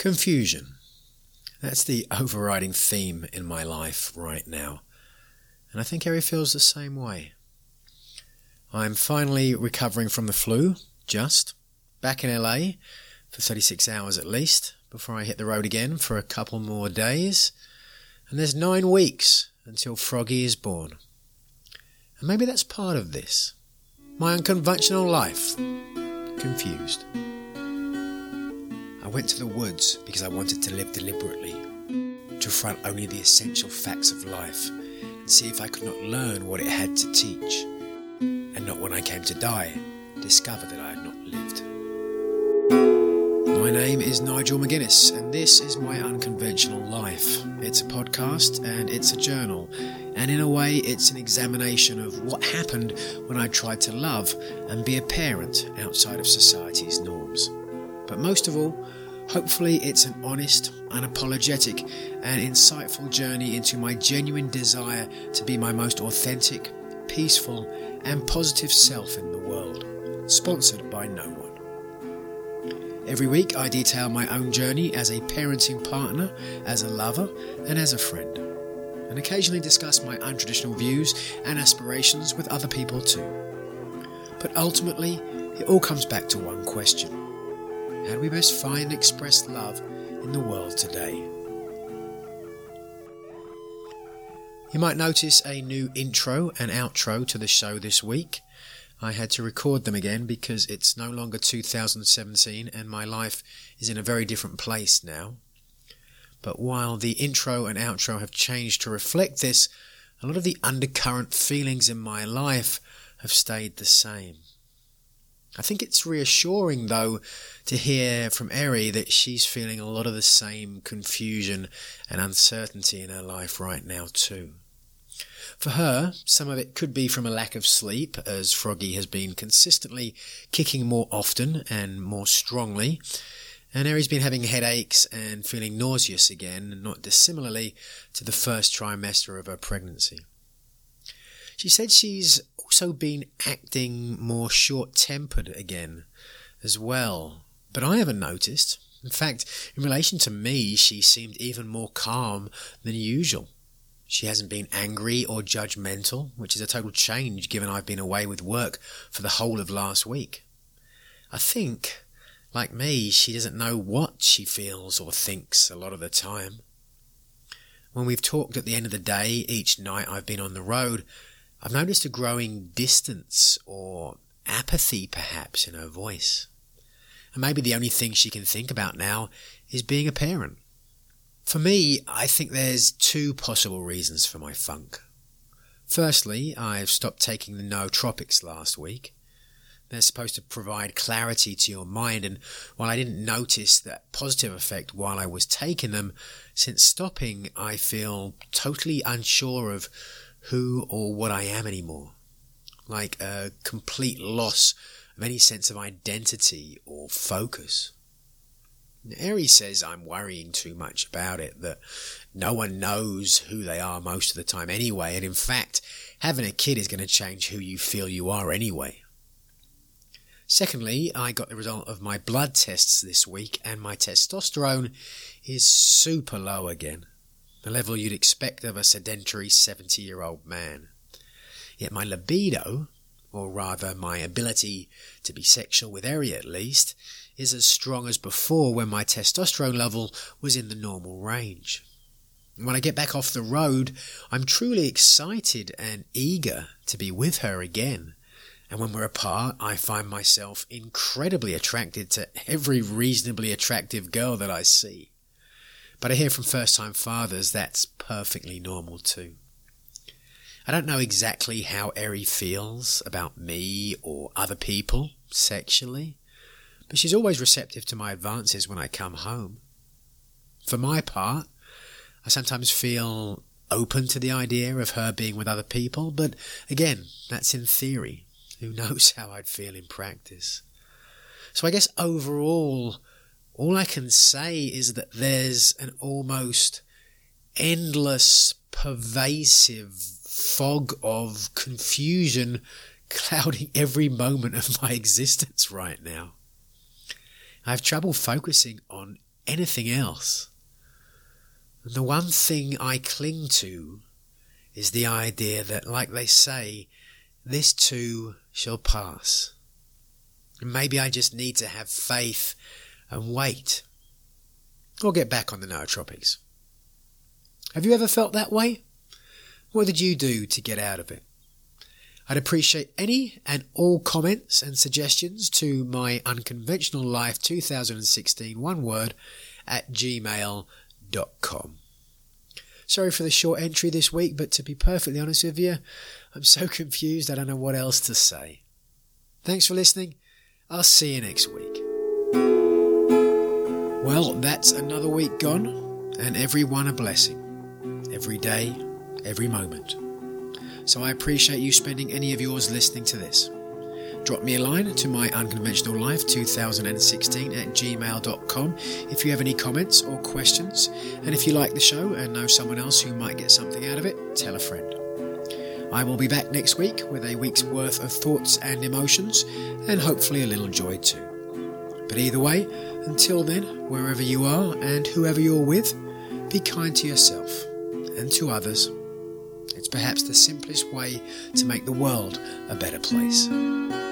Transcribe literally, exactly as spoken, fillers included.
Confusion. That's the overriding theme in my life right now. And I think Eri feels the same way. I'm finally recovering from the flu, just. Back in L A for thirty-six hours at least, before I hit the road again for a couple more days. And there's nine weeks until Froggy is born. And maybe that's part of this. My unconventional life. Confused. I went to the woods because I wanted to live deliberately, to front only the essential facts of life and see if I could not learn what it had to teach, and not when I came to die, discover that I had not lived. My name is Nigel McGuinness, and this is My Unconventional Life. It's a podcast and it's a journal, and in a way it's an examination of what happened when I tried to love and be a parent outside of society's norms. But most of all, hopefully it's an honest, unapologetic and insightful journey into my genuine desire to be my most authentic, peaceful and positive self in the world, sponsored by no one. Every week I detail my own journey as a parenting partner, as a lover and as a friend, and occasionally discuss my untraditional views and aspirations with other people too. But ultimately, it all comes back to one question. How do we best find and express love in the world today? You might notice a new intro and outro to the show this week. I had to record them again because it's no longer two thousand seventeen and my life is in a very different place now. But while the intro and outro have changed to reflect this, a lot of the undercurrent feelings in my life have stayed the same. I think it's reassuring, though, to hear from Eri that she's feeling a lot of the same confusion and uncertainty in her life right now too. For her, some of it could be from a lack of sleep, as Froggy has been consistently kicking more often and more strongly, and Eri's been having headaches and feeling nauseous again, not dissimilarly to the first trimester of her pregnancy. She said she's also been acting more short-tempered again as well, but I haven't noticed. In fact, in relation to me, she seemed even more calm than usual. She hasn't been angry or judgmental, which is a total change given I've been away with work for the whole of last week. I think, like me, she doesn't know what she feels or thinks a lot of the time. When we've talked at the end of the day, each night I've been on the road, I've noticed a growing distance or apathy perhaps in her voice. And maybe the only thing she can think about now is being a parent. For me, I think there's two possible reasons for my funk. Firstly, I've stopped taking the nootropics last week. They're supposed to provide clarity to your mind, and while I didn't notice that positive effect while I was taking them, since stopping I feel totally unsure of who or what I am anymore. Like a complete loss of any sense of identity or focus. Eri says I'm worrying too much about it, that no one knows who they are most of the time anyway, and in fact, having a kid is going to change who you feel you are anyway. Secondly, I got the result of my blood tests this week, and my testosterone is super low again, the level you'd expect of a sedentary seventy-year-old man. Yet my libido, or rather my ability to be sexual with Eri at least, is as strong as before when my testosterone level was in the normal range. When I get back off the road, I'm truly excited and eager to be with her again. And when we're apart, I find myself incredibly attracted to every reasonably attractive girl that I see. But I hear from first-time fathers that's perfectly normal too. I don't know exactly how Eri feels about me or other people sexually, but she's always receptive to my advances when I come home. For my part, I sometimes feel open to the idea of her being with other people, but again, that's in theory. Who knows how I'd feel in practice? So I guess overall, all I can say is that there's an almost endless, pervasive fog of confusion clouding every moment of my existence right now. I have trouble focusing on anything else. And the one thing I cling to is the idea that, like they say, this too shall pass. And maybe I just need to have faith and wait. Or get back on the nootropics. Have you ever felt that way? What did you do to get out of it? I'd appreciate any and all comments and suggestions to my unconventional life twenty sixteen, one word, at gmail dot com. Sorry for the short entry this week, but to be perfectly honest with you, I'm so confused I don't know what else to say. Thanks for listening. I'll see you next week. Well, that's another week gone, and every one a blessing. Every day, every moment. So I appreciate you spending any of yours listening to this. Drop me a line to my unconventional life twenty sixteen at gmail dot com if you have any comments or questions. And if you like the show and know someone else who might get something out of it, tell a friend. I will be back next week with a week's worth of thoughts and emotions, and hopefully a little joy too. But either way, until then, wherever you are and whoever you're with, be kind to yourself and to others. It's perhaps the simplest way to make the world a better place.